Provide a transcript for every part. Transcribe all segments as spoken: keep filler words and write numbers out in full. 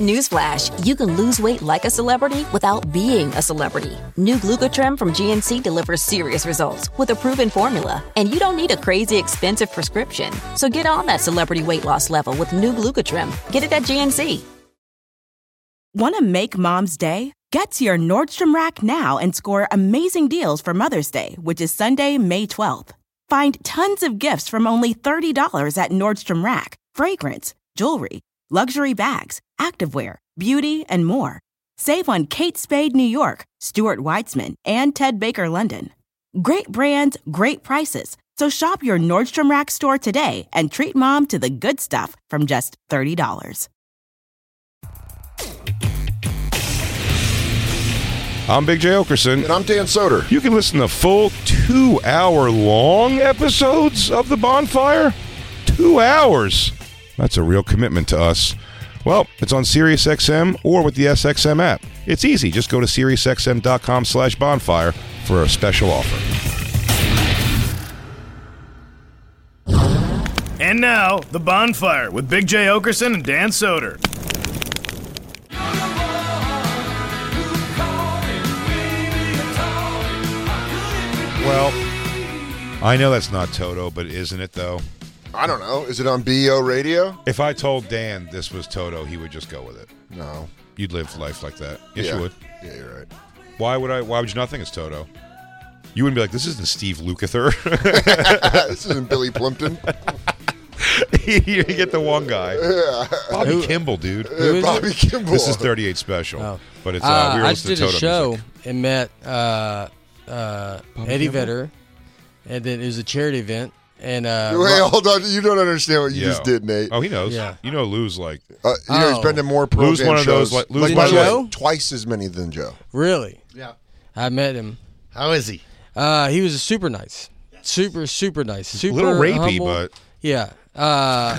Newsflash, you can lose weight like a celebrity without being a celebrity. New Glucotrim from G N C delivers serious results with a proven formula. And you don't need a crazy expensive prescription. So get on that celebrity weight loss level with new Glucotrim. Get it at G N C. Want to make Mom's day? Get to your Nordstrom Rack now and score amazing deals for Mother's Day, which is Sunday, May twelfth. Find tons of gifts from only thirty dollars at Nordstrom Rack. Fragrance, jewelry, luxury bags, activewear, beauty, and more. Save on Kate Spade New York, Stuart Weitzman, and Ted Baker London. Great brands, great prices. So shop your Nordstrom Rack store today and treat Mom to the good stuff from just thirty dollars. I'm Big J. Okerson. And I'm Dan Soder. You can listen to full two-hour-long episodes of The Bonfire. Two hours. That's a real commitment to us. Well, it's on SiriusXM or with the S X M app. It's easy. Just go to SiriusXM.com slash bonfire for a special offer. And now, The Bonfire with Big J. Okerson and Dan Soder. Well, I know that's not Toto, but isn't it, though? I don't know. Is it on B O radio? If I told Dan this was Toto, he would just go with it. No. You'd live life like that. Yes, yeah. you would. Yeah, you're right. Why would I? Why would you not think it's Toto? You wouldn't be like, this isn't Steve Lukather. This isn't Billy Plimpton. You get the one guy. Yeah. Bobby Who, Kimball, dude. Uh, Bobby it? Kimball. This is thirty-eight Special. Oh. But it's uh, uh, we were I listening just to did a Toto show music. and met uh, uh, Eddie Kimball? Vedder, and then it was a charity event. And uh, Wait, Ro- hold on. You don't understand what you Yeah. just did, Nate. Oh, he knows. Yeah. You know Lou's like... Uh, you know, he's Oh. been to more Pearl Lou's Jam one of shows. those, like- Lou's like, one by of the way, Joe? twice as many than Joe. Really? Yeah. I met him. How is he? Uh, he was super nice, super super nice, super a little rapey, humble. but... Yeah. Uh,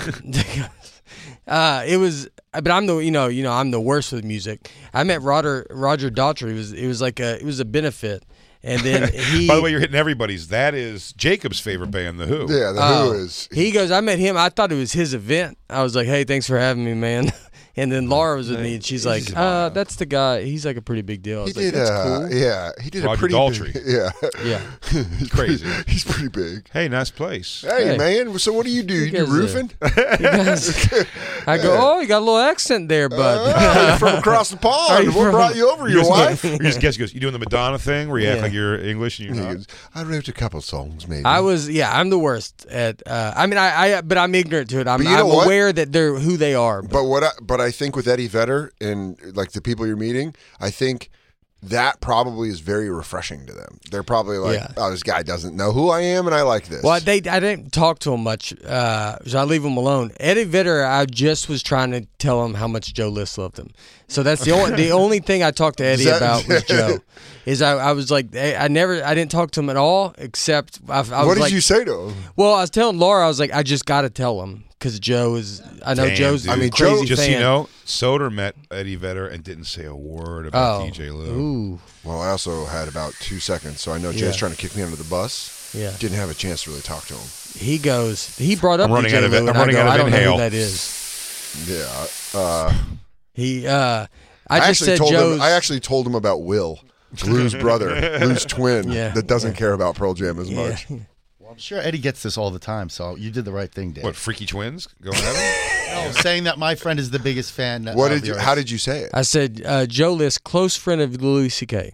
uh, it was, but I'm the you know you know I'm the worst with music. I met Roger Roger Daltrey. It was it was like a it was a benefit, and then he. By the way, you're hitting everybody's. That is Jacob's favorite band, The Who. Yeah, The Oh, Who is. He goes, I met him. I thought it was his event. I was like, hey, thanks for having me, man. And then Laura was with me, and she's like, uh, that's the guy. He's like a pretty big deal. I He was like, did, that's uh, cool. yeah, he did Roger a pretty Daltrey. big, yeah, Yeah. he's crazy. Pretty, he's pretty big. Hey, nice place. Hey, Hey. man, so what do you do? You, do guys, uh, roofing? You guys- I go, oh, you got a little accent there, bud. Oh, you're from across the Are pond. you What from- brought you over? You Your just, wife? you just guess. He goes, you doing the Madonna thing where you act Yeah. like you're English and He you're not? goes, I wrote a couple songs, maybe. I was, yeah, I'm the worst at. Uh, I mean, I, I, but I'm ignorant to it. I'm, But you know I'm what? aware that they're who they are. But, But what? I, but I think with Eddie Vedder and like the people you're meeting, I think that probably is very refreshing to them. They're probably like, Yeah. oh, this guy doesn't know who I am, and I like this. well, they, I didn't talk to him much, uh, so I leave him alone. Eddie Vedder, I just was trying to tell him how much Joe List loved him. So that's the only the only thing I talked to Eddie Is that- about was Joe. Is I, I was like, I I never, I didn't talk to him at all, except I, I was what did like, you say to him? well, I was telling Laura, I was like, I just got to tell him because Joe is, I know Damn, Joe's dude. a I mean, crazy Joe- Just so fan. you know, Soder met Eddie Vedder and didn't say a word about Oh, D J Lou. ooh, Well, I also had about two seconds, so I know Jay's Yeah. trying to kick me under the bus. yeah. Didn't have a chance to really talk to him. He goes, he brought up I'm running D J out of Lou, it- I'm and I running go, out of I don't know inhale. who that is. Yeah. Uh, He, uh, I, I, just actually said told Joe's. him. I actually told him about Will, Lou's brother, Lou's twin, Yeah, that doesn't yeah. care about Pearl Jam as yeah. much. Well, I'm sure Eddie gets this all the time, so you did the right thing, Dave. What, freaky twins going at him? No, saying that my friend is the biggest fan. What of did you? yours. How did you say it? I said uh, Joe List, close friend of Louis C K.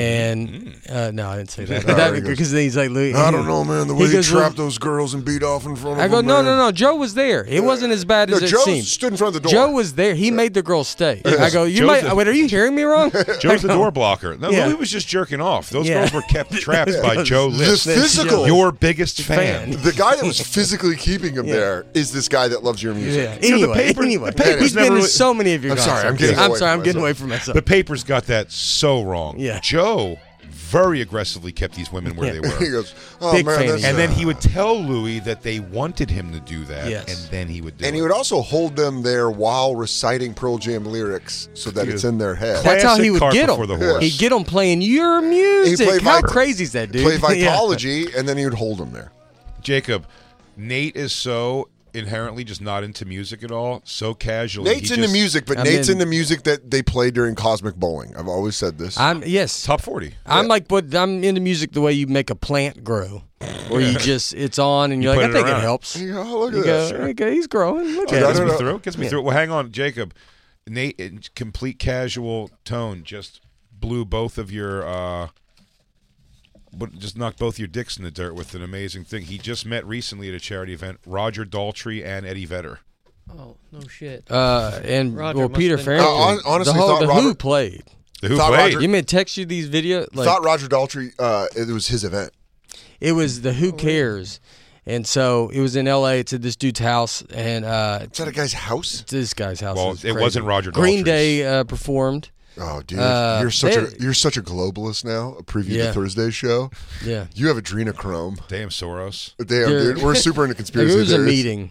And uh, no, I didn't say that. Oh, that he goes, because then he's like, Louis. I don't know, man. The way He he, goes, trapped well- those girls and beat off in front of I go, them. no, man. no, no. Joe was there. It wasn't as bad No, as it Joe seemed. stood in front of the door. Joe was there. He made the girls stay. I go, you Joe's might. the- Wait, are you hearing me wrong? Joe's the door blocker. No, Yeah. Louis was just jerking off. Those Yeah. girls were kept trapped by Joe The List. physical. Your biggest fan. Fan. The guy that was physically keeping him Yeah. there is this guy that loves your music. Yeah. You know, the Anyway, paper- anyway, the paper's he's been never to really- so many of your. I'm sorry, I'm concerts. getting I'm away sorry, from I'm getting myself. away from myself. The papers got that so wrong. Yeah. Joe very aggressively kept these women where Yeah. they He were. goes, oh Big man, fan of that's, you. And then uh, he would tell Louis that they wanted him to do that, Yes. and then he would do And it. he would also hold them there while reciting Pearl Jam lyrics so that Dude. it's in their head. That's how Classic he would cart get before them. the horse. He'd get them playing your music. played How Vit- crazy is that, dude? Play Yeah. Vitology, and then he would hold them there. Jacob, Nate is so inherently just not into music at all. So casual. Nate's into just, music, but I'm Nate's in- into music that they play during Cosmic Bowling. I've always said this. I'm yes. Top forty. I'm like, but I'm into music the way you make a plant grow, where you just it's on and you're You like, I put it think around. it helps. You go, oh, look You at go, that. Sure. okay, he's growing. Look I at don't Gets him. me know. through. Gets me through. Well, hang on, Jacob. Nate, in complete casual tone, just blew both of your, uh, but just knocked both your dicks in the dirt with an amazing thing. He just met recently at a charity event Roger Daltrey and Eddie Vedder. Oh, no shit. Uh, and Roger well, must Peter have been- Farrington. Uh, hon- honestly, the, whole, thought the Robert- Who played. The Who Thought played. Roger- You mean text you these videos? Like, Thought Roger Daltrey, uh, it was his event. it was the Oh, Who Cares, and so it was in L A. It's at this dude's house, and uh, Is that a guy's house? it's this guy's house. Well, was it crazy. wasn't Roger Green Daltrey's. Day uh, performed. Oh, dude, Uh, you're such a they- you're such a globalist now. A preview Yeah. to Thursday's show. Yeah. You have adrenochrome. Damn Soros. Damn, There- dude, we're super into Like, conspiracy it was a theories. meeting.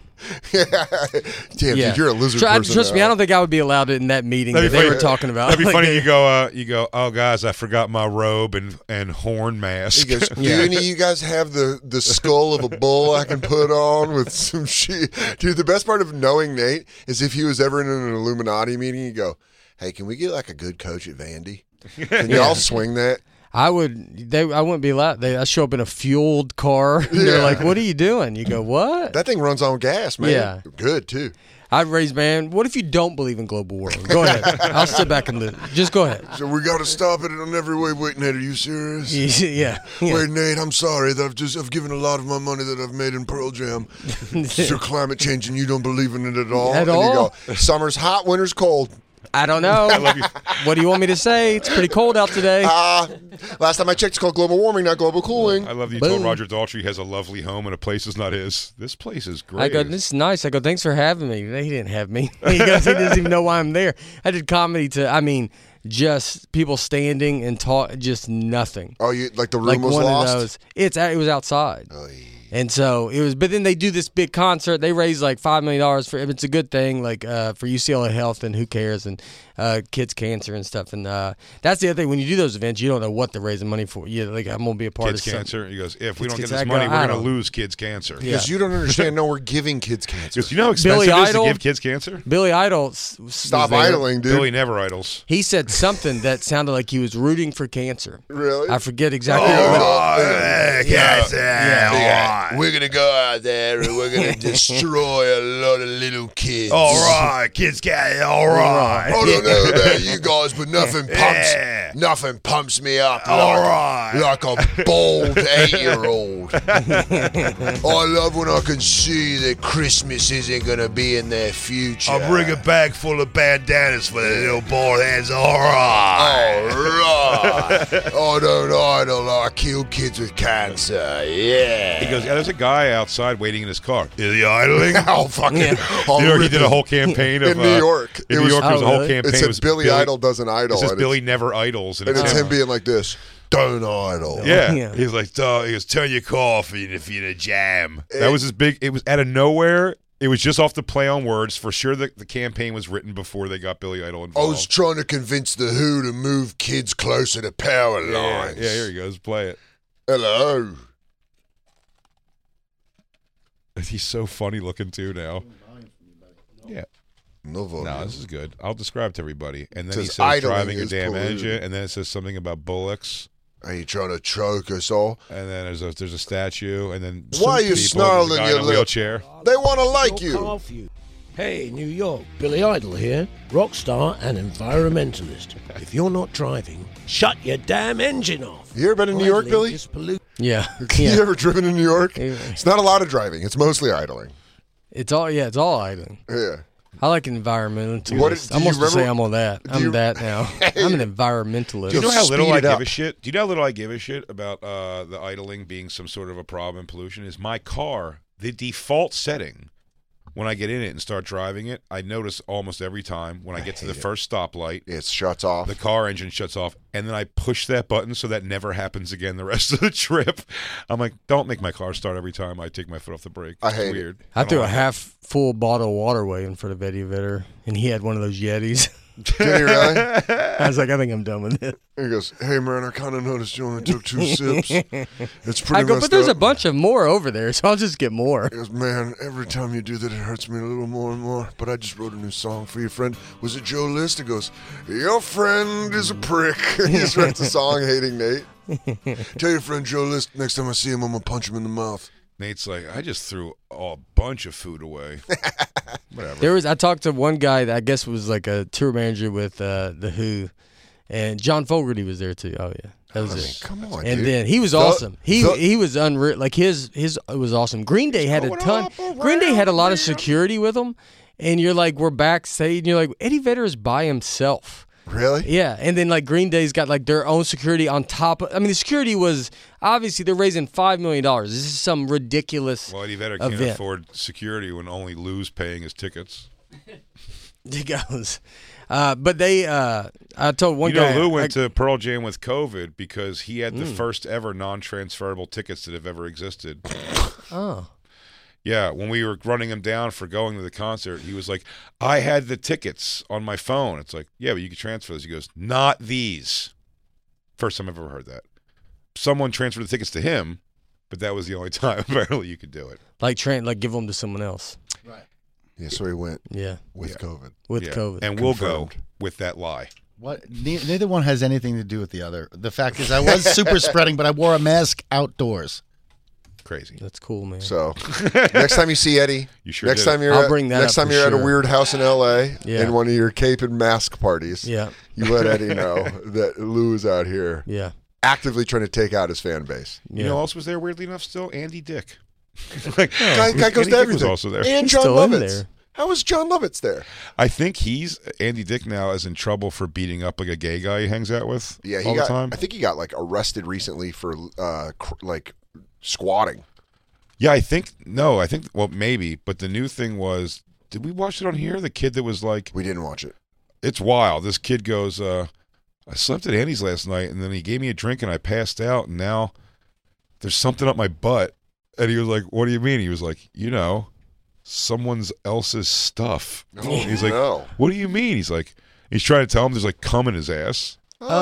Damn, Yeah. dude, you're a lizard Try, person. trust me, now. I don't think I would be allowed in that meeting that That'd be they funny. were talking about. That'd be Like, funny. they- You go, uh, you go. Oh, guys, I forgot my robe and and horn mask. He goes, do Yeah. any of you guys have the, the skull of a bull I can put on with some shit? Dude, the best part of knowing Nate is if he was ever in an Illuminati meeting, you go, hey, can we get like a good coach at Vandy? Can y'all swing that? I would. They. I wouldn't be allowed. They. I show up in a fueled car. And They're Yeah. like, "What are you doing?" You go, "What?" That thing runs on gas, man. Yeah. Good, too. I'd raise my hand. What if you don't believe in global warming? Go ahead. I'll sit back and listen. Just go ahead. So we got to stop it in every way. Wait, Nate, are you serious? yeah. yeah. Wait, Nate, I'm sorry that I've just I've given a lot of my money that I've made in Pearl Jam to climate change, and you don't believe in it at all. At and all? You go, summer's hot, winter's cold. I don't know. What do you want me to say? It's pretty cold out today. Uh, last time I checked, it's called global warming, not global cooling. I love that you Boom. told Roger Daltrey he has a lovely home and a place is not his. This place is great. I go, this is nice. I go, thanks for having me. He didn't have me. He goes, he doesn't even know why I'm there. I did comedy to, I mean, just people standing and talk, just nothing. Oh, you like the room Like was one lost? of those. It's it was outside. Oh, yeah. And so it was, but then they do this big concert. They raise like five million dollars for. It's a good thing, like uh, for U C L A Health and Who Cares and uh, kids cancer and stuff. And uh, that's the other thing. When you do those events, you don't know what they're raising money for. Yeah, like I'm gonna be a part Kids of something. cancer. He goes, if we Kids don't get cancer. this I go, money, we're I going to don't- lose kids cancer. Yeah. Because you don't understand. No, we're giving kids cancer. Because you know how expensive Billy it is Idol? to give kids cancer? Billy Idol s- was Stop there. idling, dude. Billy never idles. He said something that sounded like he was rooting for cancer. Really? I forget exactly. Oh, what yeah, cancer. Yeah. We're gonna go out there and we're gonna destroy a lot of little kids. All right, kids cancer. All right. I don't know about you guys, but nothing pumps Yeah. nothing pumps me up All like, right. like a bald eight-year-old. I love when I can see that Christmas isn't gonna be in their future. I'll bring a bag full of bandanas for the little bald heads. All right. All right. I don't idle. I kill kids with cancer. Yeah. He goes, yeah, there's a guy outside waiting in his car. Is he idling? Oh, fucking. Yeah. I'll New York, he rip did a him. whole campaign of In New uh, York. In It New was- York, there was a Oh, whole really? campaign. It said was Billy Idol doesn't idle. It says and Billy it's, never idles, and, and it's him. him being like this. Don't idle. Yeah. Yeah. He's like, Duh. He goes, turn your car off if you're in a jam. That was his big, it was out of nowhere. It was just off the play on words. For sure, the, the campaign was written before they got Billy Idol I involved. was trying to convince the Who to move kids closer to power yeah, lines. yeah, here he goes. Play it. Hello. He's so funny looking, too, now. Yeah. No volume. No, this is good. I'll describe to everybody. And then he Says says idling driving a is damn polluted. engine, and then it says something about bullocks, Are you trying to choke us all? and then there's a there's a statue, and then Why are some you people, snarling there's a guy your in a lip? wheelchair. They want to like you. Hey, New York, Billy Idol here, rock star and environmentalist. If you're not driving, shut your damn engine off. You ever been in New York, Idling Billy? is pollu- Yeah. You yeah. ever driven in New York? Yeah. It's not a lot of driving. It's mostly idling. It's all yeah. It's all idling. Yeah. I like environmentalist. What did- do I'm you supposed to say remember- I'm on that. do I'm you- that now. I'm an environmentalist. Do you know how little Speed I it give up. a shit? Do you know how little I give a shit about uh, the idling being some sort of a problem in pollution? Is my car, the default setting, when I get in it and start driving it, I notice almost every time when I get to the first stoplight, It shuts off. the car engine shuts off, and then I push that button so that never happens again the rest of the trip. I'm like, don't make my car start every time I take my foot off the brake. I It's hate it. weird. I don't threw a like it. half full bottle of water away in front of Eddie Vedder, and he had one of those Yetis. Did he really? I was like, I think I'm done with it. He goes, hey, man, I kind of noticed you only took two sips. It's pretty I go, messed but there's up. a bunch of more over there, so I'll just get more. He goes, man, every time you do that, it hurts me a little more and more. But I just wrote a new song for your friend. Was it Joe List? He goes, your friend is a prick. He just writes a song hating Nate. Tell your friend Joe List, next time I see him, I'm going to punch him in the mouth. Nate's like, I just threw a bunch of food away. Whatever. There was I talked to one guy that I guess was like a tour manager with uh, the Who, and John Fogerty was there too. Oh yeah, that was I mean, it. come on, and dude. then he was The- awesome. He the- he was unreal. Like his his it was awesome. Green Day had a Going ton. up Green Day had a lot of around security with them, and you're like, we're backstage, and you're like, Eddie Vedder is by himself. Really? Yeah, and then like Green Day's got like their own security on top of, I mean, the security was obviously they're raising five million dollars. This is some ridiculous Well, Eddie Vedder can't event. afford security when only Lou's paying his tickets. It goes. Uh, but they, uh, I told one you know, guy. Lou went I- to Pearl Jam with COVID because he had the Mm. first ever non-transferable tickets that have ever existed. Oh. Yeah, when we were running him down for going to the concert, he was like, I had the tickets on my phone. It's like, yeah, but you can transfer those. He goes, not these. First time I've ever heard that. Someone transferred the tickets to him, but that was the only time apparently you could do it. Like, tra- like give them to someone else. Yeah, so he went Yeah. with Yeah. COVID. With Yeah. COVID. And we'll go Confirmed. with that lie. What? Ne- neither one has anything to do with the other. The fact is, I was super spreading, but I wore a mask outdoors. Crazy. That's cool, man. So next time you see Eddie, You sure next did. time you're I'll at, bring that next up time for you're at a sure. weird house in L A Yeah. in one of your cape and mask parties, Yeah. you let Eddie know that Lou is out here Yeah. actively trying to take out his fan base. Yeah. You know who else was there, weirdly enough, still? Andy Dick. like, Guy, guy goes Andy to Dick was everything. also there. And He's John still in Lovitz. there. How is John Lovitz there? I think he's, Andy Dick now is in trouble for beating up like a gay guy he hangs out with Yeah, he all got. the time. I think he got like arrested recently for uh cr- like squatting. Yeah, I think, no, I think, well, maybe, but the new thing was, did we watch it on here? The kid that was like, We didn't watch it. it's wild. This kid goes, uh, I slept at Andy's last night, and then he gave me a drink, and I passed out, and now there's something up my butt. And he was like, what do you mean? He was like, you know, someone else's stuff. Oh, He's like, no. what do you mean? He's like, he's trying to tell him there's like cum in his ass.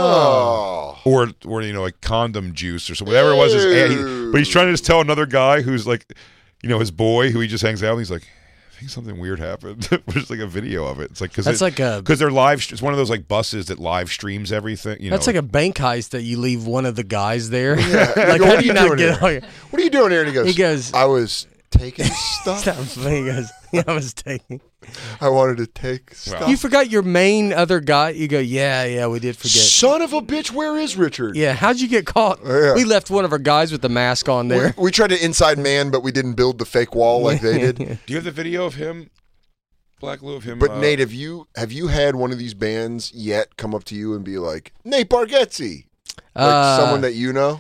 Oh. Or, or you know, like condom juice or something, whatever it was. His, he, but he's trying to just tell another guy who's like, you know, his boy who he just hangs out with. He's like, I think something weird happened. There's like a video of it. It's like because That's like a- because they're live. It's one of those like buses that live streams everything. You know, That's like a bank heist that you leave one of the guys there. Yeah. like, Go, how what do you are not doing get here? all your. What are you doing here? And he goes, He goes- I was taking stuff. Stop. He goes, yeah, I was taking. I wanted to take stuff. You forgot your main other guy. You go, yeah, yeah, we did forget. Son of a bitch, where is Richard? Yeah, how'd you get caught? Yeah. We left one of our guys with the mask on We, there. we tried to inside man, but we didn't build the fake wall like they did. Do you have the video of him, Black Lou, of him? But uh, Nate, have you have you had one of these bands yet come up to you and be like, Nate Bargatze? Like Uh, someone that you know?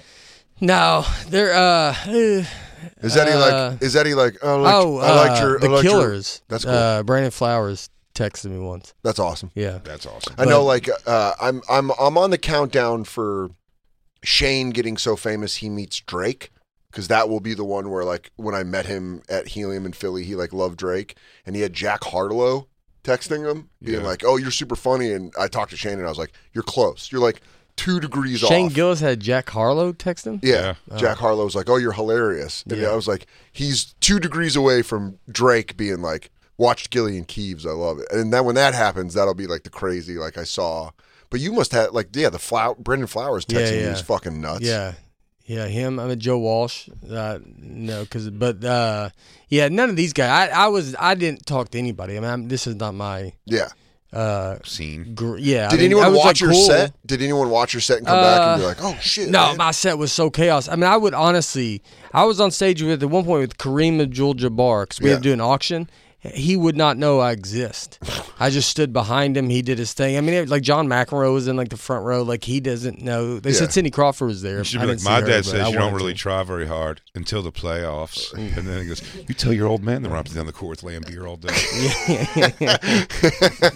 No, they're uh, uh Is Eddie uh, like is Eddie like oh, I liked, oh, I liked uh, your the I liked your- Killers. That's cool. Uh, Brandon Flowers texted me once. That's awesome. Yeah, That's awesome. I know, like uh, I'm I'm I'm on the countdown for Shane getting so famous he meets Drake, because that will be the one where like when I met him at Helium in Philly, he like loved Drake, and he had Jack Harlow texting him being Yeah. like, "Oh, you're super funny," and I talked to Shane and I was like, "You're close. You're like two degrees Shane off." Gillis had Jack Harlow text him. Yeah, Yeah. Jack Harlow was like, "Oh, you're hilarious," and Yeah. I was like, "He's two degrees away from Drake being like." Watched Gillian Keeves, I love it, and then when that happens, that'll be like the crazy, like I saw. But you must have like, yeah, the flower, Brendan Flowers texting Yeah, you yeah. is fucking nuts. Yeah, yeah, him. I mean Joe Walsh. Uh, no, because but uh, yeah, none of these guys. I, I was I didn't talk to anybody. I mean, I'm, this is not my yeah. uh Scene. gr- yeah. Did I mean, anyone I was, watch like, your cool. set? Did anyone watch your set and come back and be Uh, like, "Oh shit"? No, man. my set was so chaos. I mean, I would honestly, I was on stage with at one point with Kareem Abdul-Jabbar because we Yeah. had to do an auction. He would not know I exist. I just stood behind him. He did his thing. I mean, it, like John McEnroe was in like the front row. Like he doesn't know. They Yeah. said Cindy Crawford was there. You should I be like, didn't my see her, dad but says I you don't wanted really to. try very hard until the playoffs. And then he goes, you tell your old man that we're up and down the court with laying beer all day.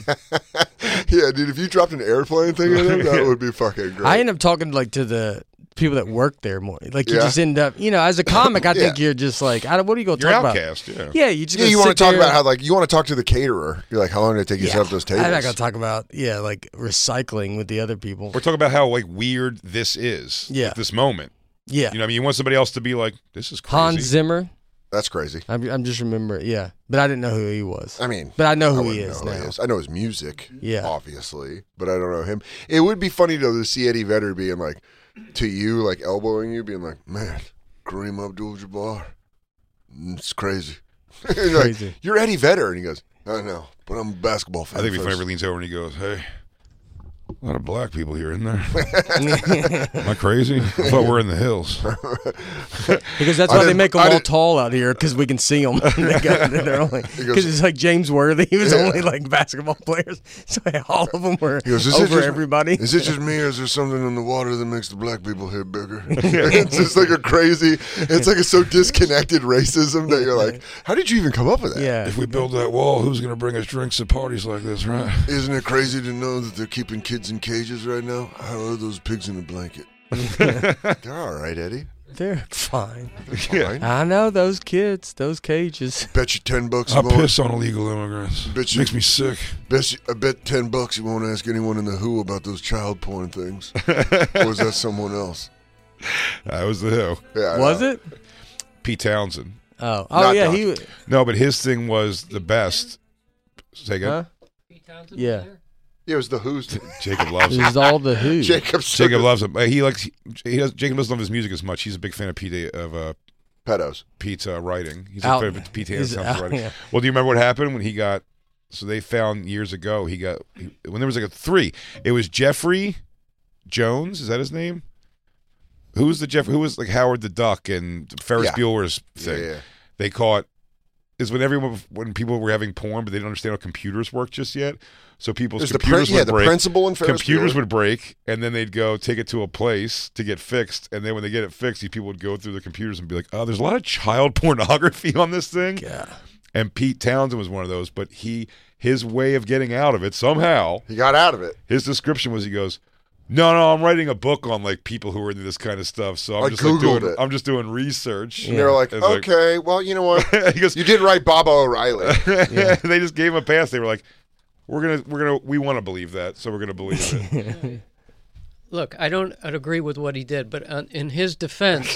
Yeah, dude, if you dropped an airplane thing in him, that would be fucking great. I ended up talking like to the people that work there more. Like you Yeah. just end up, you know, as a comic, I think Yeah. you're just like, I don't, what are you going to You're talk outcast, about? yeah. Yeah, you just Yeah, gonna you want sit to talk there- about how like you want to talk to the caterer. You're like, how long did it take you to set up those tables? I'm not going to talk about, yeah, like recycling with the other people. We're talking about how like weird this is. Yeah. At this moment. Yeah. You know, what I mean, you want somebody else to be like, this is crazy. Hans Zimmer. That's crazy. I'm, I'm just remembering, yeah. But I didn't know who he was. I mean, but I know who I he wouldn't is know now. who he is. I know his music, Yeah. obviously, but I don't know him. It would be funny though to see Eddie Vedder being like to you, like elbowing you, being like, "Man, Kareem Abdul-Jabbar, it's crazy." And you're Crazy. like, "You're Eddie Vedder," and he goes, "I know, but I'm a basketball fan." I think it'd be funny first." if he leans over and he goes, hey, a lot of black people here, isn't there? Am I crazy? I thought we're in the hills. Because that's I why they didn't- make them I all didn't- tall out here, because we can see them. Because it's like James Worthy. He was Yeah. only like basketball players. So all of them were He goes, "Is it over just- everybody. Is it just me, or is there something in the water that makes the black people here bigger?" It's just like a crazy. It's like a so disconnected racism that you're like, "How did you even come up with that?" Yeah. If we build that wall, who's going to bring us drinks at parties like this, right? Isn't it crazy to know that they're keeping kids in cages right now? How are those pigs in a blanket? They're all right, Eddie. They're fine. All right. I know those kids, those cages. Bet you ten bucks. I you won't- piss on illegal immigrants. Bet you- Makes me sick. Bet you, I bet ten bucks you won't ask anyone in the Who about those child porn things. Or was that someone else? That was the Who. Yeah, I Was know. it? Pete Townsend. Oh, oh Not yeah, Doc. he. No, but his thing was the best. Say again. Huh? Yeah, Yeah, it was the Who's. Jacob loves it him. was all the Who. Jacob. Jacob loves him. Uh, He likes. He, he does. Jacob doesn't love his music as much. He's a big fan of Pete of uh, pedos. Pete's uh, writing. He's Out- a fan of Pete he's Townsend's out, writing. yeah. Well, do you remember what happened when he got? So they found years ago. He got he, when there was like a three. It was Jeffrey Jones. Is that his name? Who was the Jeff? Who was like Howard the Duck and Ferris Yeah. Bueller's thing? Yeah, yeah. They caught is when everyone when people were having porn, but they didn't understand how computers work just yet. So people's There's the computers prin- yeah, would the break. principal in Ferris computers Bueller. would break, and then they'd go take it to a place to get fixed. And then when they get it fixed, these people would go through the computers and be like, "Oh, there's a lot of child pornography on this thing." Yeah. And Pete Townsend was one of those, but he his way of getting out of it somehow. He got out of it. His description was he goes, "No, no, I'm writing a book on like people who are into this kind of stuff. So I'm I just like, Googled doing it. I'm just doing research." And they're like, It's like- okay, well, you know what? he goes, You did write Bob O'Reilly. They just gave him a pass. They were like, "We're gonna, we're gonna, we want to believe that, so we're gonna believe it." Look, I don't I'd agree with what he did, but uh, in his defense,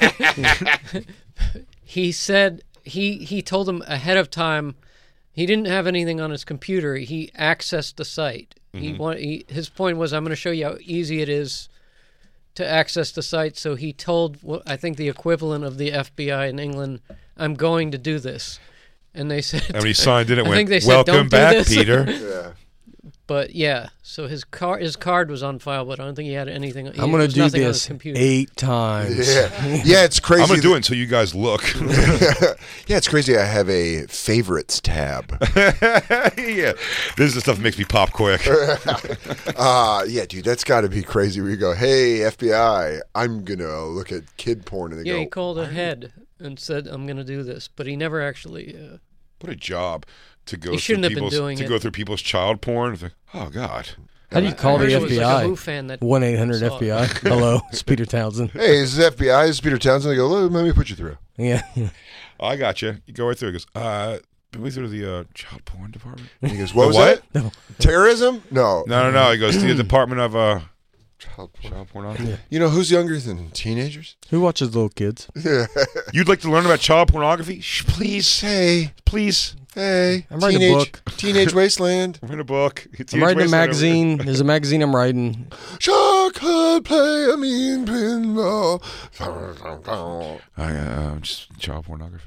he said he he told him ahead of time. He didn't have anything on his computer. He accessed the site. He, want, he his point was, I'm going to show you how easy it is to access the site. So he told, what I think the equivalent of the F B I in England, I'm going to do this. And they said, And when he signed in, it I went, think they said, "Welcome "Don't do back, this." Peter." Yeah. But yeah, so his car his card was on file, but I don't think he had anything. I'm gonna do nothing on his this computer. eight times. Yeah. Yeah, it's crazy. I'm gonna do that- it until you guys look. Yeah, it's crazy. I have a favorites tab. Yeah, this is the stuff that makes me pop quick. Uh, yeah, dude, that's got to be crazy. We go, hey, F B I, I'm going to look at kid porn. And they Yeah, go, he called ahead and said, "I'm going to do this," but he never actually. Uh, What a job to go He through shouldn't have been people's doing to it. go through people's child porn. It's like, oh God. How do you I call heard the it F was B like a I? Who fan that one eight hundred saw F B I. it. Hello, it's Peter Townsend. hey, this is F B I. This is Peter Townsend. They go, let me put you through. Yeah. I got you. You go right through. He goes, uh, put me through the uh, child porn department. And he goes, what The was what? that? Terrorism? No. No, no, no. He goes to the Department of uh, Child porn. child pornography. You know who's younger than teenagers? Who watches little kids? You'd like to learn about child pornography? Shh, please, Hey, please. hey. I'm writing a teenage, book. Teenage Wasteland. I'm in a book. I'm writing a magazine. There's a magazine I'm writing. Shark could play a mean pinball. I, uh, just child pornography.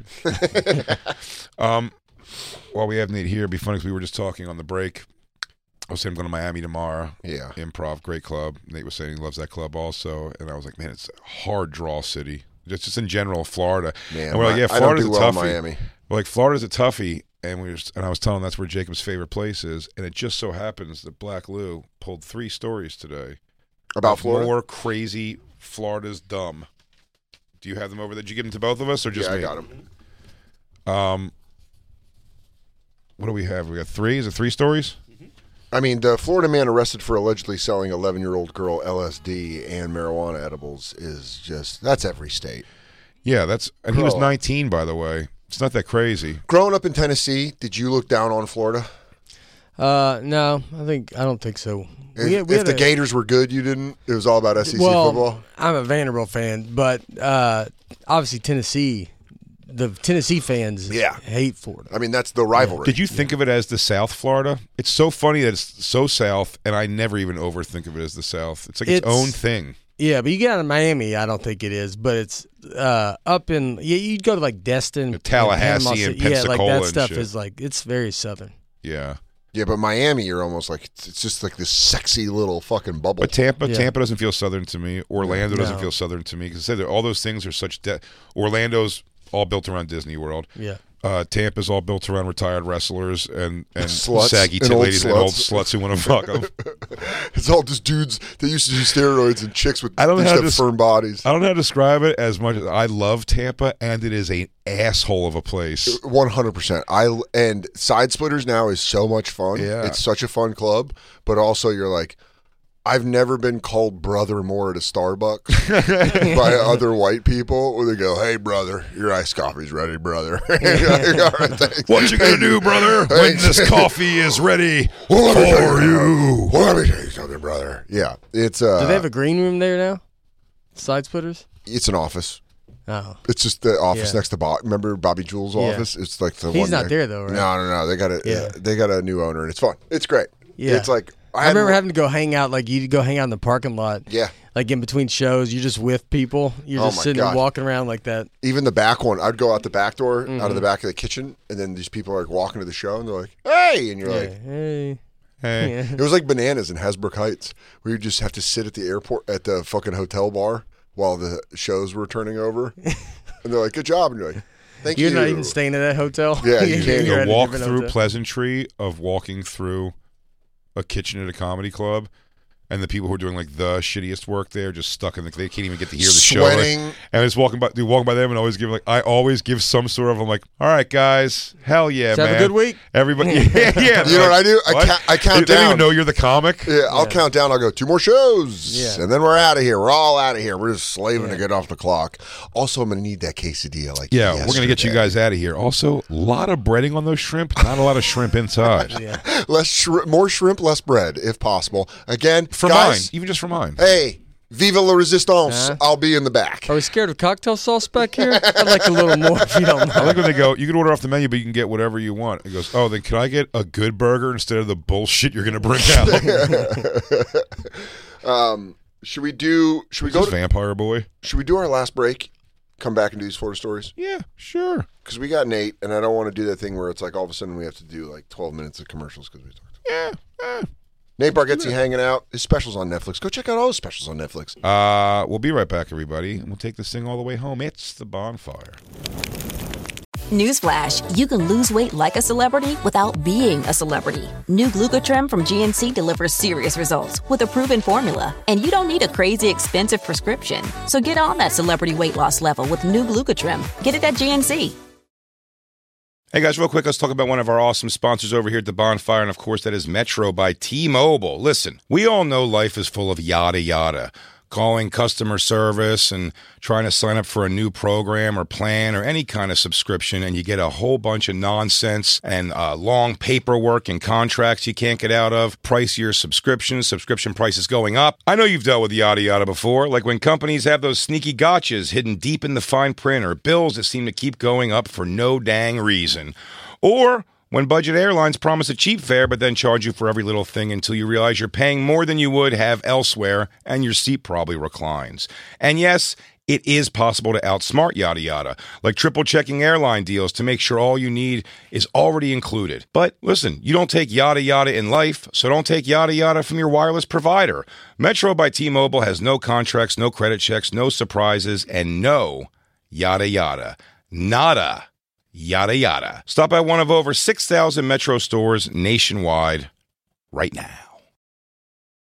um, while we have Nate here, it'd be funny because we were just talking on the break. I was saying I'm going to Miami tomorrow. Yeah. Improv, great club. Nate was saying he loves that club also. And I was like, man, it's a hard draw city. Just, just in general, Florida. Man, and we're like, yeah, I don't Florida's do a well in toughie. Miami. We're like, Florida's a toughie. And we were, and I was telling him that's where Jacob's favorite place is. And it just so happens that Black Lou pulled three stories today. About of Florida? More crazy Florida's dumb. Do you have them over there? Did you give them to both of us or just Yeah, I me? got them. Um, what do we have? We got three. Is it three stories? I mean, the Florida man arrested for allegedly selling eleven-year-old girl L S D and marijuana edibles is just, that's every state. Yeah, that's, and he was Girl. nineteen, by the way. It's not that crazy. Growing up in Tennessee, did you look down on Florida? Uh, no, I think I don't think so. If, We had- we if had the a- Gators were good, you didn't? It was all about S E C well, football? I'm a Vanderbilt fan, but uh, obviously Tennessee, the Tennessee fans Yeah. hate Florida. I mean, that's the rivalry. Did you think of it as the South Florida? It's so funny that it's so South, and I never even overthink of it as the South. It's like its, It's- own thing. Yeah, but you get out of Miami, I don't think it is, but it's uh, up in yeah. You'd go to like Destin, and Tallahassee Panama and City. Yeah, like Pensacola that and stuff shit. is like it's very southern. Yeah. Yeah, but Miami, you're almost like, it's it's just like this sexy little fucking bubble. But Tampa, Yeah. Tampa doesn't feel Southern to me. Orlando doesn't No. feel Southern to me because all those things are such. De- Orlando's all built around Disney World. Yeah. Uh, Tampa's all built around retired wrestlers and, and Sluts saggy and tit old ladies and old sluts. sluts who want to fuck them. It's all just dudes that used to do steroids and chicks with I don't know used how to to have des- firm bodies. I don't know how to describe it as much as I love Tampa, and it is an asshole of a place. One hundred percent. I and Side Splitters now is so much fun. Yeah. It's such a fun club, but also you're like, I've never been called brother more at a Starbucks by other white people where they go, "Hey brother, your iced coffee's ready, brother." You're like, "All right, thanks." What you gonna do, brother, when Thanks. this coffee is ready Well, let me tell for you? Well, let me tell you something, brother. Yeah, it's uh, Do they have a green room there now? Side splitters? it's an office. Oh, It's just the office Yeah. next to Bob. Remember Bobby Jules' Yeah. office? It's like the He's one not there, though, right? No, no, no. They got a Yeah. they got a new owner, and it's fun. It's great. Yeah. It's like I, hadn't- remember having to go hang out. Like you go hang out in the parking lot. Yeah. Like in between shows, you're just with people. You're Oh just my sitting God. and walking around like that. Even the back one, I'd go out the back door, out of Mm-hmm. the back of the kitchen, and then these people are like walking to the show, and they're like, "Hey," and you're Yeah. like, Hey. Hey, Yeah. it was like Bananas in Hasbrook Heights, where you just have to sit at the airport at the fucking hotel bar while the shows were turning over, and they're like, "Good job," and you're like, "Thank You're you." not even staying at that hotel. Yeah, you You're can't. at the a walk different through hotel. pleasantry of walking through a kitchen at a comedy club, and the people who are doing like the shittiest work there just stuck in the, they can't even get to hear the show. Like, Sweating. and it's walking by, they walk by them and always give like I always give some sort of I'm like, all right guys, hell yeah, Let's man, have a good week. Everybody, yeah, yeah. You know what I do? I What? count- I count they, They don't even down. know you're the comic. Yeah, I'll count down. I'll go two more shows, Yeah. and then we're out of here. We're all out of here. We're just slaving to Yeah. get off the clock. Also, I'm gonna need that quesadilla. Like, Yeah, we're gonna get you yesterday. guys out of here. Also, a lot of breading on those shrimp. Not a lot of shrimp inside. Yeah. less shri- more shrimp, less bread, if possible. Again, For guys, mine, even just for mine. Hey, vive la resistance! Huh? I'll be in the back. Are we scared of cocktail sauce back here? I'd like a little more if you don't I know. like when they go, you can order off the menu, but you can get whatever you want. It goes, oh, then can I get a good burger instead of the bullshit you're going to bring out? um, should we do? Should we go? This To, Vampire Boy? should we do our last break? Come back and do these Florida stories Yeah, sure. because we got Nate, and I don't want to do that thing where it's like all of a sudden we have to do like twelve minutes of commercials because we talked. Yeah. eh. Nate Bargatze hanging out. His specials on Netflix. Go check out all his specials on Netflix. Uh, we'll be right back, everybody. And we'll take this thing all the way home. It's the bonfire. Newsflash, you can lose weight like a celebrity without being a celebrity. New Glucotrim from G N C delivers serious results with a proven formula. And you don't need a crazy expensive prescription. So get on that celebrity weight loss level with new Glucotrim. Get it at G N C. Hey guys, real quick, let's talk about one of our awesome sponsors over here at the Bonfire, and of course that is Metro by T-Mobile. Listen, we all know life is full of yada yada. Calling customer service and trying to sign up for a new program or plan or any kind of subscription, and you get a whole bunch of nonsense and uh, long paperwork and contracts you can't get out of, pricier subscriptions, subscription prices going up. I know you've dealt with yada yada before, like when companies have those sneaky gotchas hidden deep in the fine print or bills that seem to keep going up for no dang reason. Or when budget airlines promise a cheap fare but then charge you for every little thing until you realize you're paying more than you would have elsewhere and your seat probably reclines. And yes, it is possible to outsmart yada yada, like triple checking airline deals to make sure all you need is already included. But listen, you don't take yada yada in life, so don't take yada yada from your wireless provider. Metro by T-Mobile has no contracts, no credit checks, no surprises, and no yada yada. Nada. Yada yada. Stop at one of over six thousand Metro stores nationwide right now.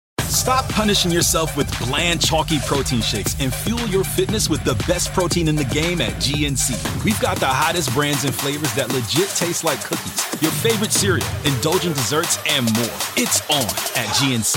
Stop punishing yourself with bland, chalky protein shakes and fuel your fitness with the best protein in the game at G N C. We've got the hottest brands and flavors that legit taste like cookies, your favorite cereal, indulgent desserts, and more. It's on at G N C.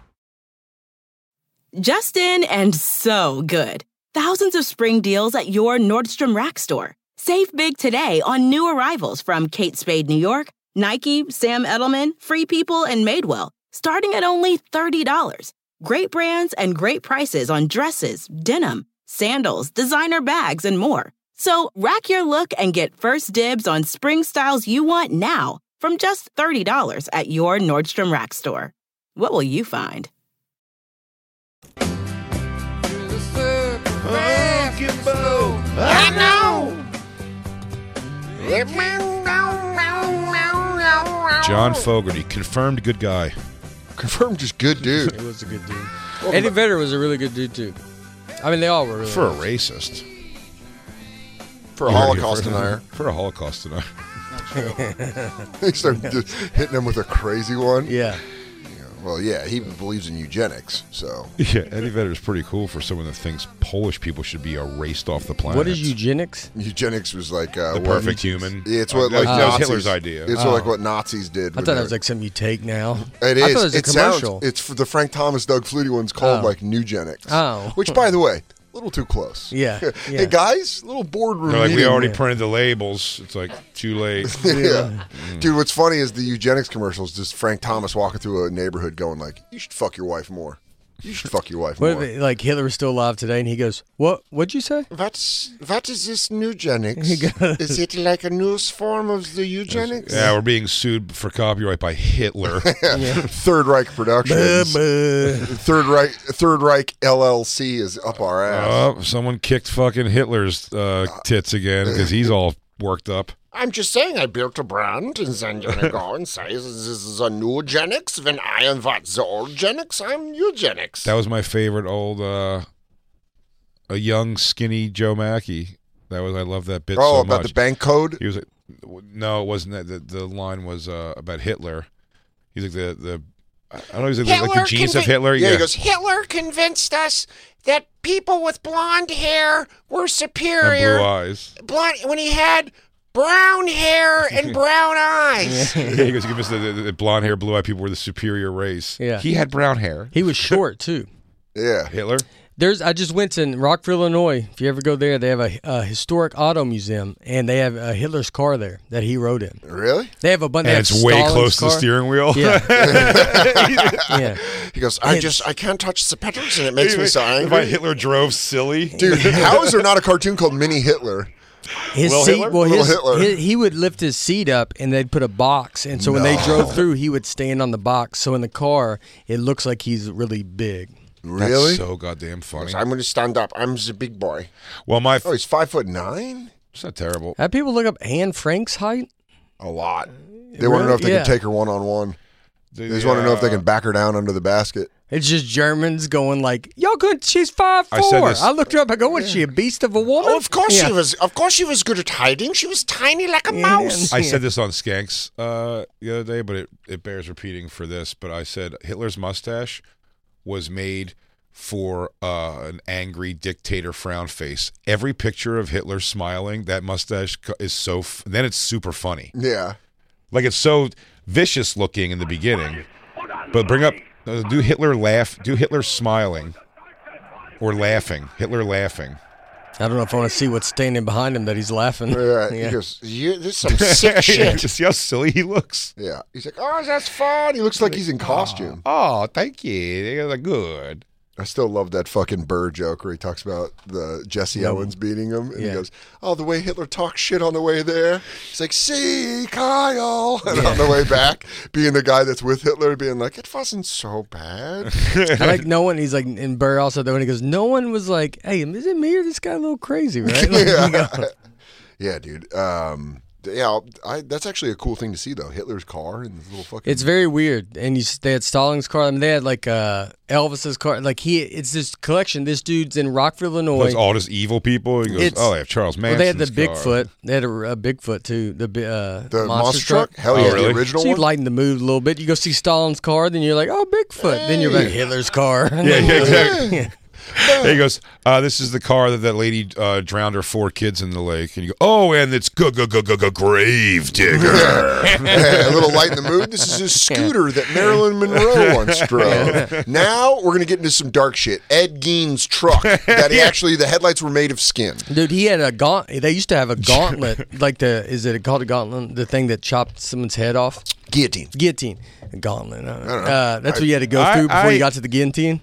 Justin and so good. Thousands of spring deals at your Nordstrom Rack store. Save big today on new arrivals from Kate Spade New York, Nike, Sam Edelman, Free People, and Madewell, starting at only thirty dollars. Great brands and great prices on dresses, denim, sandals, designer bags, and more. So rack your look and get first dibs on spring styles you want now from just thirty dollars at your Nordstrom Rack store. What will you find? I know. John Fogerty, confirmed good guy. Confirmed just good dude. He was a good dude. Eddie Vedder was a really good dude, too. I mean, they all were really For a good. racist. For a Holocaust denier. For a Holocaust denier. He started just hitting him with a crazy one. Yeah. Well, yeah, he believes in eugenics, so. Yeah, Eddie Vedder is pretty cool for someone that thinks Polish people should be erased off the planet. What is eugenics? Eugenics was like uh, The what- perfect human. Yeah, it's what Uh, like that was Nazis, Hitler's idea. It's Oh. like what Nazis did. I with thought that their- was like something you take now. It I is. thought it was a it commercial. sounds. It's for the Frank Thomas, Doug Flutie one's called Oh. like Nugenics. Oh. Which, by the way, a little too close. Yeah, yeah. Hey guys, little boardroom They're like, we meeting. already printed the labels. It's like, too late. yeah. Dude, what's funny is the eugenics commercials, just Frank Thomas walking through a neighborhood going like, you should fuck your wife more. You should fuck your wife What more. if, like, Hitler was still alive today, and he goes, what, what'd you say? What's, what is this Nugenics? He goes- Is it like a new form of the eugenics? Yeah, we're being sued for copyright by Hitler. Third Reich Productions. Third Reich Third Reich L L C is up our ass. Oh, someone kicked fucking Hitler's uh, tits again because he's all worked up. I'm just saying I built a brand, and then you're going to go and say this is a newgenics. When I am what, the oldgenics? I'm eugenics. That was my favorite old, uh, a young, skinny Joe Mackey. That was, I love that bit Oh, so about much. the bank code? He was like, no, it wasn't that. The, the line was uh, about Hitler. He's like the, the I don't know, he's like, the- like the genius of convi- Hitler. Yeah, Yeah, he goes, Hitler convinced us that people with blonde hair were and superior. blue eyes. Blonde, when he had brown hair and brown eyes. Yeah, he goes, give us the, the, the blonde hair, blue eyed people were the superior race. Yeah. He had brown hair. He was short, too. Yeah. Hitler? There's. I just went to Rockville, Illinois. If you ever go there, they have a, a historic auto museum, and they have uh, Hitler's car there that he rode in. Really? They have a bunch. And they it's have way Stalin's close to the car. steering wheel. Yeah. yeah. He goes, I It's- just, I can't touch the pedals and it makes me so If angry. Hitler drove silly. Dude, how is there not a cartoon called Mini Hitler? His Little seat, Hitler? well, Little his, Hitler. his- he would lift his seat up, and they'd put a box, and so when they drove through, he would stand on the box. So in the car, it looks like he's really big. Really? That's so goddamn funny. I'm going to stand up. I'm the big boy. Well, my Oh, he's five foot nine? it's not terrible. Have people look up Anne Frank's height? A lot. They want to know if they Yeah. can take her one on one. They just want to know if they can back her down under the basket. It's just Germans going like, "Y'all good? She's five four." I I, said this- looked her up. I go, "What? Is she a beast of a woman?" Oh, of course Yeah. she was. Of course she was good at hiding. She was tiny like a mouse. I said this on Skanks uh, the other day, but it, it bears repeating for this. But I said Hitler's mustache was made for uh, an angry dictator frown face. Every picture of Hitler smiling, that mustache co- is so. F- then it's super funny. Yeah. Like it's so vicious looking in the beginning, but bring up uh, do Hitler laugh? Do Hitler smiling or laughing? Hitler laughing. I don't know if I want to see what's standing behind him that he's laughing. Yeah. Yeah. He goes, You, this is some sick shit. Just see how silly he looks. yeah. He's like, oh, that's fun. He looks like he's in costume. Oh, thank you. They're like, good. I still love that fucking Burr joke where he talks about the Jesse No. Owens beating him. And he Yeah. goes, oh, the way Hitler talks shit on the way there. He's like, see, Kyle. And on the way back, being the guy that's with Hitler, being like, it wasn't so bad. I like no one. He's like, and Burr also though, when he goes, no one was like, "Hey, is it me or this guy a little crazy?" Right? Like, yeah. you go, yeah, dude. Um, Yeah, I, that's actually a cool thing to see, though. Hitler's car and this little fucking. It's very weird, and you, they had Stalin's car. I mean, they had like uh, Elvis's car. Like he, it's this collection. This dude's in Rockford, Illinois. Those all just evil people. He goes, It's- oh, they have Charles Manson's Well, they had the car. Bigfoot. They had a, a Bigfoot too. The bi- uh, The monster, monster truck? Hell yeah, yeah, Oh, really? the original So you one. lighten the mood a little bit. You go see Stalin's car, then you're like, oh, Bigfoot. Then you're like, Hitler's car. Yeah, yeah, exactly. He goes, uh, this is the car that that lady uh, drowned her four kids in the lake. And you go, oh, and it's g- g- g- g- grave digger. Yeah, a little light in the mood. This is a scooter that Marilyn Monroe once drove. Now we're gonna get into some dark shit. Ed Gein's truck that he actually the headlights were made of skin. Dude, he had a gaunt. They used to have a gauntlet, like the is it called a gauntlet? The thing that chopped someone's head off. Guillotine. Guillotine. A gauntlet. Uh, don't know. uh, that's I- what you had to go I- through before I- you got to the guillotine.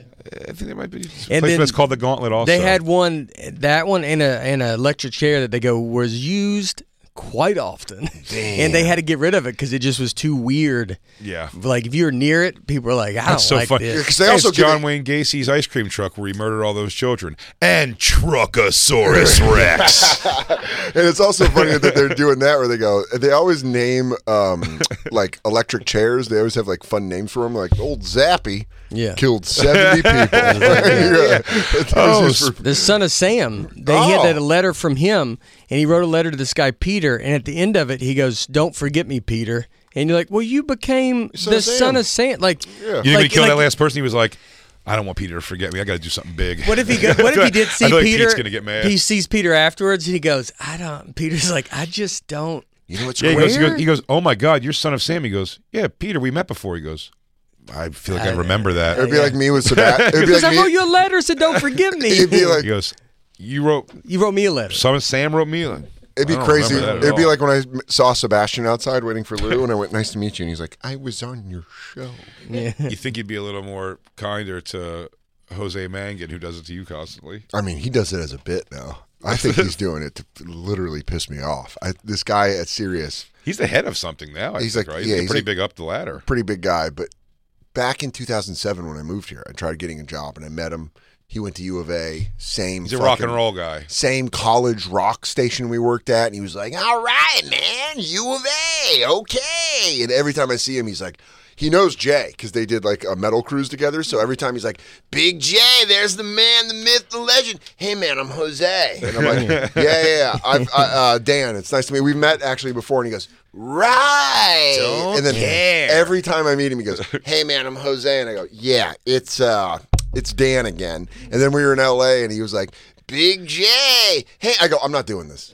I think there might be a And place then that's called the Gauntlet also. They had one, that one, and a and an electric chair that they go was used quite often, and they had to get rid of it because it just was too weird. Yeah. Like if you were near it, people were like, "I That's don't so like funny. this." Because they Hey, also it's give John it- Wayne Gacy's ice cream truck where he murdered all those children. And Truckosaurus Rex. And it's also funny that they're doing that where they go, they always name um, like electric chairs. They always have like fun names for them, like old Zappy Yeah. killed seventy people. Yeah. That Oh, was just for- The son of Sam, they had Oh. that a letter from him, and he wrote a letter to this guy Peter, and at the end of it, he goes, "Don't forget me, Peter." And you're like, "Well, you became Son the of Sam. son of Sam." Like, Yeah. You think like, when he killed like- that last person, he was like, I don't want Peter to forget me. I got to do something big. What if he go, What if he did see I feel like Peter? Pete's gonna get mad. He sees Peter afterwards, and he goes, "I don't." Peter's like, "I just don't." You know what's Yeah, he great? goes, he goes, he goes, oh my God, you're son of Sam. He goes, yeah, Peter, we met before. He goes, I feel like I, remember that. It'd be like me with Sebastian. It'd be Because like I wrote me. you a letter, said, "Don't forget me." It'd be like He goes, you wrote, You wrote me a letter. son of Sam wrote me. a-" It'd be I don't crazy. remember that at It'd be all. like when I saw Sebastian outside waiting for Lou, and I went, "Nice to meet you," and he's like, "I was on your show." Yeah. You think you'd be a little more kinder to Jose Mangan, who does it to you constantly? I mean, he does it as a bit now. I think he's doing it to literally piss me off. I, this guy at Sirius, He's the head of something now. I He's think, like- right? yeah, He's he's pretty like- big up the ladder. pretty big guy, but back in two thousand seven when I moved here, I tried getting a job, and I met him. He went to U of A, same. He's a rock and fucking- roll guy. Same college rock station we worked at, and he was like, "All right, man, U of A, okay." And every time I see him, he's like, he knows Jay because they did like a metal cruise together. So every time he's like, "Big Jay, there's the man, the myth, the legend. Hey, man, I'm Jose." And I'm like, "Yeah, yeah, yeah. I've, I, uh, Dan, it's nice to meet you. We've met actually before." And he goes, "Right." Don't and then care. every time I meet him, he goes, "Hey, man, I'm Jose." And I go, "Yeah, it's uh, it's Dan again." And then we were in L A, and he was like, "Big J." Hey, I go, "I'm not doing this."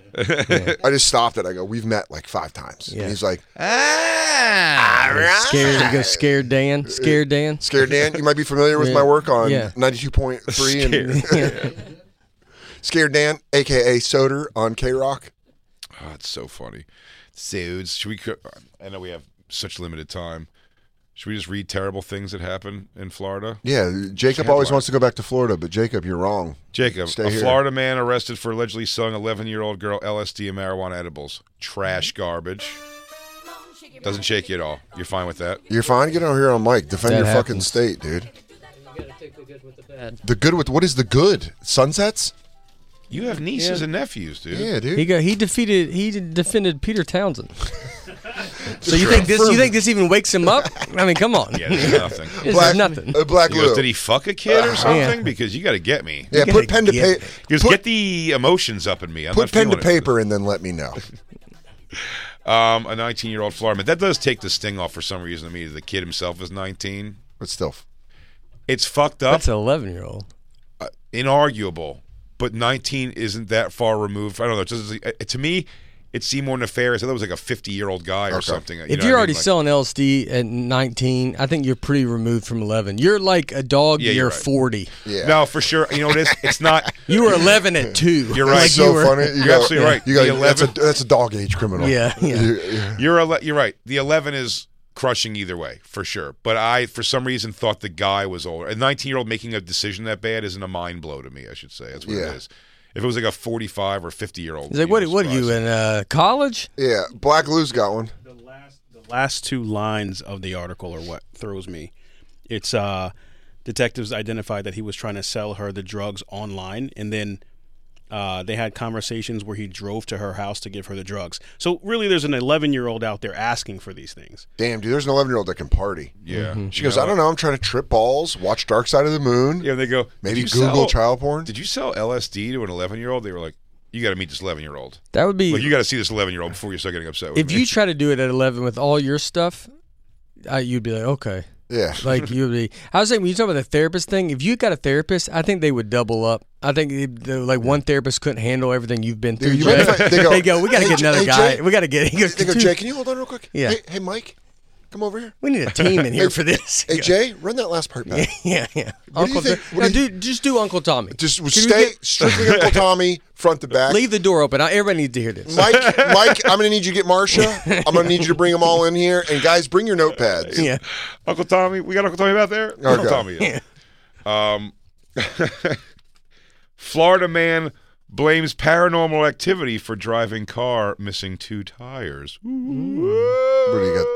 I just stopped it. I go, "We've met like five times." Yeah. And he's like, Ah. "All right." Scared, he goes, "Scared Dan, scared Dan." Scared Dan. You might be familiar with Yeah. my work on Yeah. ninety-two point three and Scared Dan, a k a. Soder on K-Rock. Oh, it's so funny. Dudes, should we? co- I know we have such limited time. Should we just read terrible things that happen in Florida? Yeah, Jacob always wants to go back to Florida, but Jacob, you're wrong. Jacob, Stay a here. Florida man arrested for allegedly selling eleven-year-old girl L S D and marijuana edibles. Trash garbage. Doesn't shake you at all. You're fine with that? You're fine. Get over here on Mike. Defend That your fucking happens. state, dude. You gotta take the good with the bad. The good with what is the good? Sunsets? You have nieces and nephews, dude. Yeah, dude. He go. He defeated. He defended Peter Townsend. So you think this? You think this even wakes him up? I mean, come on. Yeah, there's nothing. This Black, is nothing. Uh, Black He goes, Lou. did he fuck a kid or something? Yeah. Because you got to get me. yeah, You put pen to gotta get paper. He goes, Put, get the emotions up in me. I'm put not pen to feeling it. paper and then let me know. Um, a nineteen-year-old Florida man. That does take the sting off for some reason to me. The kid himself is nineteen. But still, It's fucked up. That's an eleven-year-old. uh, inarguable, but nineteen isn't that far removed. I don't know. It just, it, to me, it seemed more nefarious. I thought it was like a fifty-year-old guy or Okay. something. You If know you're what I mean? already Like- selling L S D at nineteen, I think you're pretty removed from eleven. You're like a dog. Yeah, you're you're right. forty. yeah. No, for sure. You know what it is? It's not. You were eleven at two. You're That's right. so you were- funny. You You're go, absolutely right. You go, The that's, a, eleven that's a dog age criminal. Yeah, yeah. You- yeah. You're ele- you're right. The eleven is crushing either way for sure. But I, for some reason, thought the guy was older. A nineteen-year-old making a decision that bad isn't a mind blow to me. I should say that's what Yeah. it is. If it was like a forty-five or fifty-year-old, He's like, what? What are you in uh, college? Yeah, Black Lou's got one. The last, the last two lines of the article are what throws me. It's uh, detectives identified that he was trying to sell her the drugs online, and then Uh, they had conversations where he drove to her house to give her the drugs. So really, there's an eleven-year-old out there asking for these things. Damn, dude, there's an eleven-year-old that can party. Yeah. Mm-hmm. She goes, I don't know, I'm trying to trip balls, watch Dark Side of the Moon. Yeah, and they go, maybe Google sell, child porn. Did you sell L S D to an eleven-year-old? They were like, you got to meet this eleven-year-old. That would be. Like, you got to see this eleven-year-old before you start getting upset with if me. you try to do it at eleven with all your stuff, uh, you'd be like, okay. Yeah. Like, you'd be. I was saying, when you talk about the therapist thing, if you got a therapist, I think they would double up. I think it, the, like one therapist couldn't handle everything you've been through. You Jay. they, go, they go, we got to hey, get another hey, guy. Jay, we got to get. He goes, they go, Jay, can you hold on real quick? Yeah. Hey, hey, Mike, come over here. We need a team in here hey, for this. Hey, Jay, run that last part back. Yeah, yeah. What Uncle do you think? Tom- no, do you, dude, just do Uncle Tommy. Just Can stay get, strictly Uncle Tommy, front to back. Leave the door open. Everybody needs to hear this. Mike, Mike, I'm going to need you to get Marsha. I'm going to need you to bring them all in here. And guys, bring your notepads. Yeah. Uncle Tommy, we got Uncle Tommy out there? Okay. Uncle Tommy. Yeah. Um, Florida man blames paranormal activity for driving car missing two tires. Ooh. What do you got?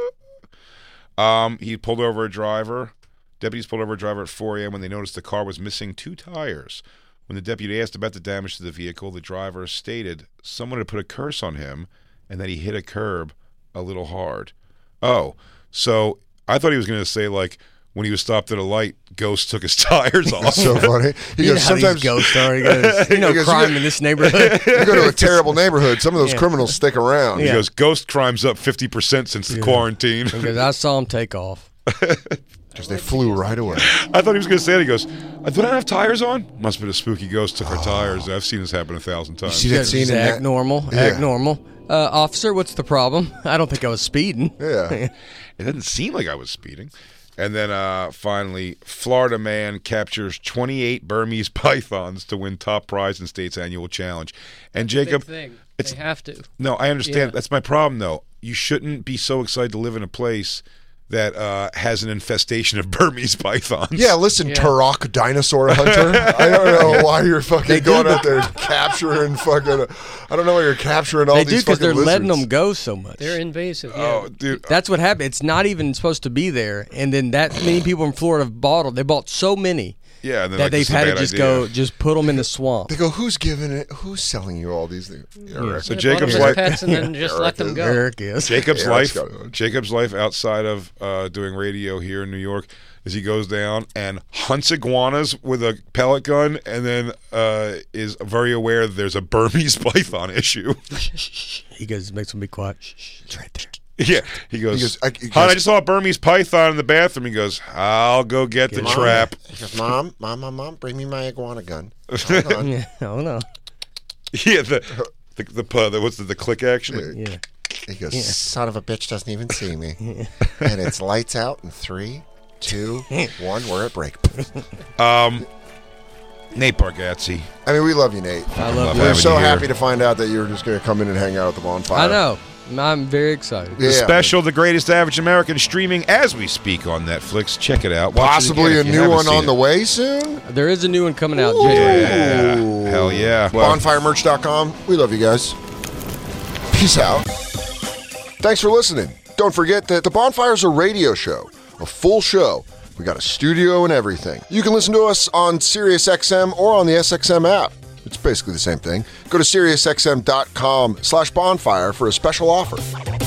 Um, he pulled over a driver. Deputies pulled over a driver at four a.m. when they noticed the car was missing two tires. When the deputy asked about the damage to the vehicle, the driver stated someone had put a curse on him and that he hit a curb a little hard. Oh, so I thought he was going to say, like, when he was stopped at a light, Ghost took his tires off. That's so funny. He you goes, know sometimes Ghost are. He goes, you know, He goes, crime you go- in this neighborhood. you go to a terrible neighborhood. Some of those Yeah. criminals stick around. He Yeah. goes, Ghost crime's up fifty percent since the quarantine. Because I saw him take off. Because they flew right away. I thought he was going to say it. He goes, do I have tires on? Must have been a spooky ghost took her tires. I've seen this happen a thousand times. see that scene Just in act that? normal. Yeah. Act normal. Uh, officer, what's the problem? I don't think I was speeding. Yeah. It didn't seem like I was speeding. And then uh, finally, Florida man captures twenty-eight Burmese pythons to win top prize in state's annual challenge. And Jacob, Big thing. it's They have to. no, I understand. Yeah. That's my problem, though. You shouldn't be so excited to live in a place that uh, has an infestation of Burmese pythons. Yeah, listen, Yeah. Turok dinosaur hunter. I don't know why you're fucking They do going the- out there capturing fucking. I don't know why you're capturing all They these do because fucking they're letting lizards. them go so much. They're invasive. Yeah. Oh, dude. That's what happened. It's not even supposed to be there. And then that many people in Florida have bought them. They bought so many Yeah, and then, that like, they've this is a had to bad just idea. go, just put them in the swamp. They go, who's giving it? Who's selling you all these things? Yeah, Eric. So They bought Jacob's them as life, pets and then just Eric let them is- go. Eric is. Jacob's Yeah, life, let's go. Jacob's life outside of uh, doing radio here in New York is he goes down and hunts iguanas with a pellet gun, and then uh, is very aware that there's a Burmese python issue. He goes, makes them be quiet. Shh, shh, it's right there. Yeah, he goes. He goes, I- he "Hon, I goes- just saw a Burmese python in the bathroom." He goes, "I'll go get the Mom, trap." He goes, Mom, Mom, Mom, Mom, bring me my iguana gun. Hold on. Yeah, oh no. Yeah, the the, the, uh, the what's the, the click action? Like, Yeah. He goes, son of a bitch doesn't even see me. And it's lights out in three, two, one. We're at break. Um, Nate Bargatze. I mean, we love you, Nate. I love Love We're having so you here. happy to find out that you were just going to come in and hang out at the bonfire. I know. I'm very excited. Yeah. The special, The Greatest Average American, streaming as we speak on Netflix. Check it out. Watch it Possibly again a if you new haven't one seen on it. the way soon. There is a new one coming out, Ooh. January. Yeah, hell yeah. Well, bonfire merch dot com. We love you guys. Peace out. Thanks for listening. Don't forget that The Bonfire's a radio show, a full show. We got a studio and everything. You can listen to us on SiriusXM or on the S X M app. It's basically the same thing. Go to SiriusXM.com slash bonfire for a special offer.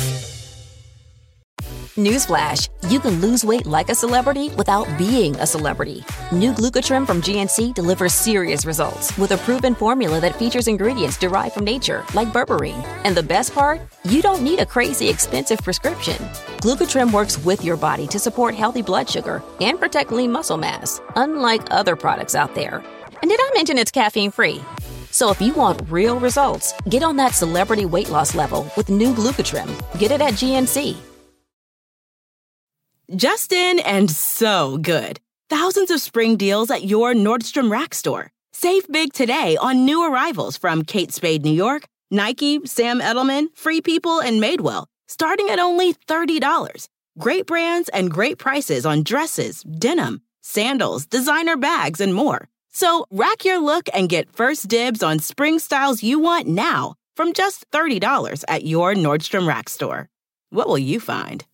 Newsflash, you can lose weight like a celebrity without being a celebrity. New Glucotrim from G N C delivers serious results with a proven formula that features ingredients derived from nature, like berberine. And the best part? You don't need a crazy expensive prescription. Glucotrim works with your body to support healthy blood sugar and protect lean muscle mass, unlike other products out there. And did I mention it's caffeine-free? So if you want real results, get on that celebrity weight loss level with new Glucotrim. Get it at G N C. Justin and so good. Thousands of spring deals at your Nordstrom Rack store. Save big today on new arrivals from Kate Spade New York, Nike, Sam Edelman, Free People, and Madewell, starting at only thirty dollars. Great brands and great prices on dresses, denim, sandals, designer bags, and more. So rack your look and get first dibs on spring styles you want now from just thirty dollars at your Nordstrom Rack store. What will you find?